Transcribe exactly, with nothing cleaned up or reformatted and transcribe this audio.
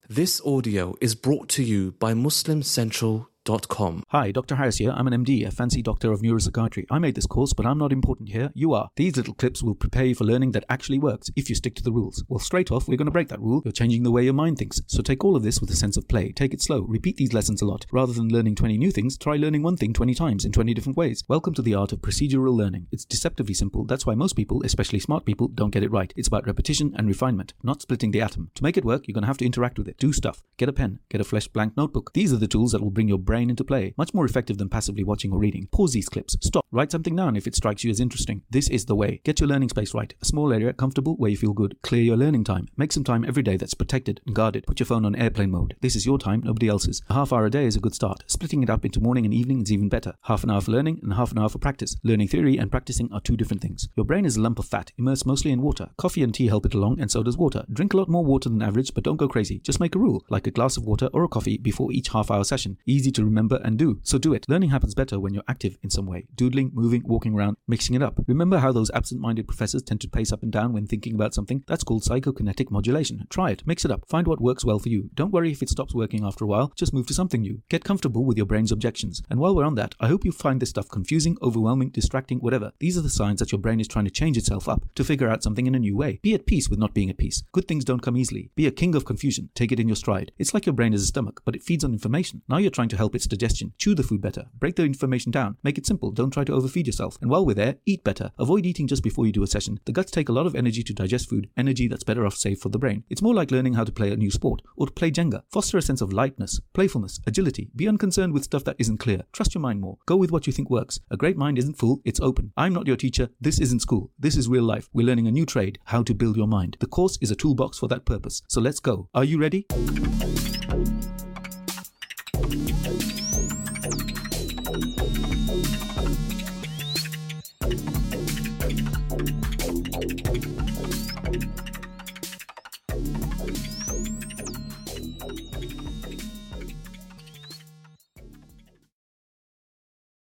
This audio is brought to you by Muslim Central dot com. Hi, Doctor Harris here. I'm an M D, a fancy doctor of neuropsychiatry. I made this course, but I'm not important here. You are. These little clips will prepare you for learning that actually works if you stick to the rules. Well, straight off, we're going to break that rule. You're changing the way your mind thinks. So take all of this with a sense of play. Take it slow. Repeat these lessons a lot. Rather than learning twenty new things, try learning one thing twenty times in twenty different ways. Welcome to the art of procedural learning. It's deceptively simple. That's why most people, especially smart people, don't get it right. It's about repetition and refinement, not splitting the atom. To make it work, you're going to have to interact with it. Do stuff. Get a pen. Get a fresh blank notebook. These are the tools that will bring your brain into play. Much more effective than passively watching or reading. Pause these clips. Stop. Write something down if it strikes you as interesting. This is the way. Get your learning space right. A small area, comfortable, where you feel good. Clear your learning time. Make some time every day that's protected and guarded. Put your phone on airplane mode. This is your time, nobody else's. A half hour a day is a good start. Splitting it up into morning and evening is even better. Half an hour for learning and half an hour for practice. Learning theory and practicing are two different things. Your brain is a lump of fat, immersed mostly in water. Coffee and tea help it along, and so does water. Drink a lot more water than average, but don't go crazy. Just make a rule, like a glass of water or a coffee before each half hour session. Easy to remember and do. So do it. Learning happens better when you're active in some way. Doodling, moving, walking around, mixing it up. Remember how those absent-minded professors tend to pace up and down when thinking about something? That's called psychokinetic modulation. Try it. Mix it up. Find what works well for you. Don't worry if it stops working after a while. Just move to something new. Get comfortable with your brain's objections. And while we're on that, I hope you find this stuff confusing, overwhelming, distracting, whatever. These are the signs that your brain is trying to change itself up to figure out something in a new way. Be at peace with not being at peace. Good things don't come easily. Be a king of confusion. Take it in your stride. It's like your brain is a stomach, but it feeds on information. Now you're trying to help its digestion. Chew the food better. Break the information down. Make it simple. Don't try to overfeed yourself. And while we're there, eat better. Avoid eating just before you do a session. The guts take a lot of energy to digest food, energy that's better off saved for the brain. It's more like learning how to play a new sport or to play Jenga. Foster a sense of lightness, playfulness, agility. Be unconcerned with stuff that isn't clear. Trust your mind more. Go with what you think works. A great mind isn't full, it's open. I'm not your teacher. This isn't school. This is real life. We're learning a new trade, how to build your mind. The course is a toolbox for that purpose. So let's go. Are you ready?